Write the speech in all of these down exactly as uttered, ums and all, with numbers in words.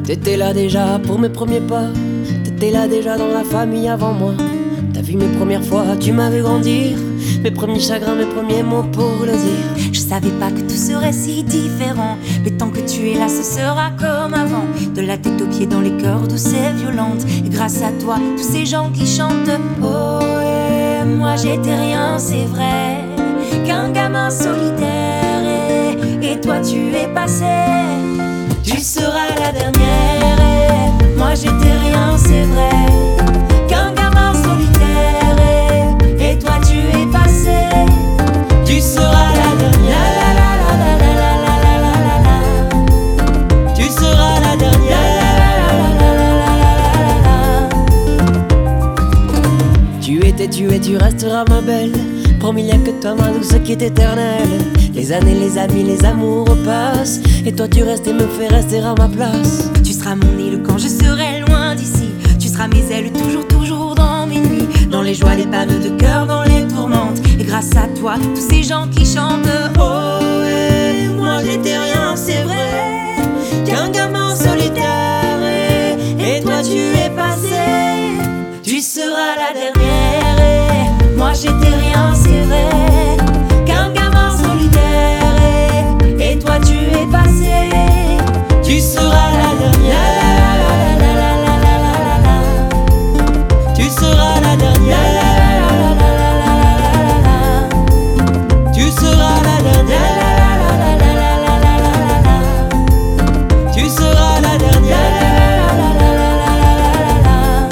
T'étais là déjà pour mes premiers pas, t'étais là déjà dans la famille avant moi. T'as vu mes premières fois, tu m'avais grandir, mes premiers chagrins, mes premiers mots pour le dire. Je savais pas que tout serait si différent, mais tant que tu es là, ce sera comme avant. De la tête aux pieds dans les cœurs douces et violentes. Et grâce à toi, tous ces gens qui chantent. Oh, et moi j'étais rien, c'est vrai, qu'un gamin solitaire. Et, et toi tu es passé, tu seras la dernière. Et moi j'étais rien, c'est vrai, qu'un gamin solitaire. Et, et toi tu es passé, tu seras la dernière. La, la, la, la, la, la, la, la, la, la. Tu seras la dernière. La, la, la, la, la, la, la, la. Tu étais, tu es, tu resteras ma belle. Promis, y'a que toi, ma douce, qui est éternelle. Les années, les amis, les amours passent, et toi tu restes et me fais rester à ma place. Tu seras mon île quand je serai loin d'ici. Tu seras mes ailes toujours, toujours dans mes nuits. Dans les joies, les panneaux de cœur, dans les tourmentes. Et grâce à toi, tous ces gens qui chantent. Oh, et moi j'étais rien, c'est vrai, qu'un gamin solitaire. Et, et toi tu es passé, tu seras la dernière. Et moi j'étais rien, c'est vrai, qu'un gamin solitaire. Et, et toi tu es passé, tu seras la dernière. La, la, la, la, la, la, la, la. Tu seras la dernière. La, la, la, la, la, la, la, la. Tu seras la dernière. La, la, la, la, la, la, la, la. Tu seras la dernière. La, la, la, la, la,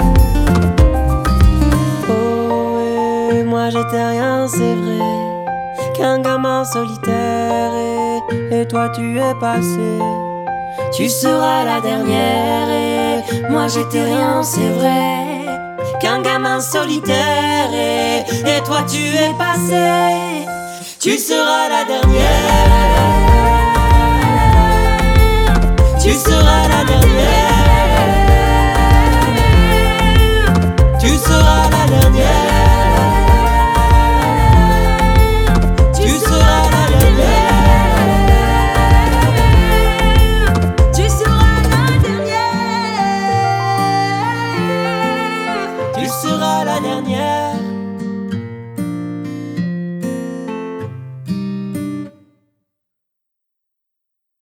la, la. Oh, et moi j'étais rien, c'est vrai, qu'un gamin solitaire. Et, et toi tu es passé, tu seras la dernière. Et moi j'étais rien, c'est vrai, qu'un gamin solitaire. Et, et toi tu es passé, tu seras la dernière. Tu seras la dernière.